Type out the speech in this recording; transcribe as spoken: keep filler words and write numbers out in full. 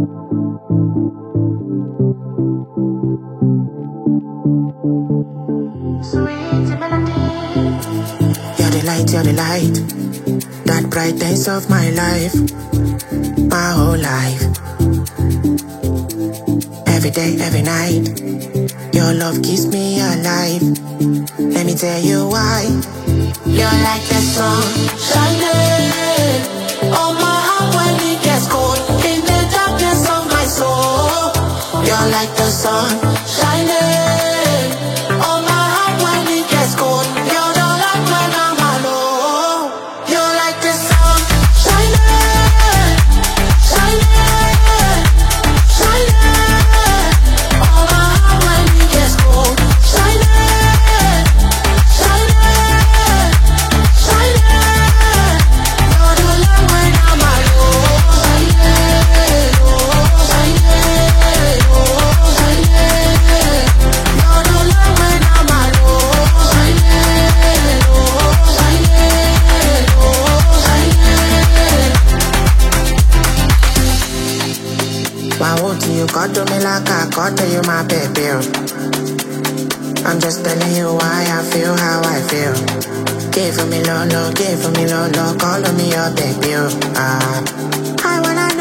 Sweet melody. You're the light, you're the light. That brightness of my life. My whole life. Every day, every night. Your love keeps me alive. Let me tell you why. You're like the sun shining on my heart when it gets cold. In the darkness of my soul. You're like the sun shining on my heart when it gets cold. You're the light when I'm alone. You're like the sun shining, shining, shining on my heart when it gets cold. Shining, shining, shining. You're the light when I'm alone. Shining, oh, shining, oh, shining. You're the light when I'm alone. Shining, oh, shining, oh, shining. Why won't you cuddle me like I cuddle you, my baby? I'm just telling you why I feel how I feel. Give me low, low, give me low, low, call me your baby. Ah, I wanna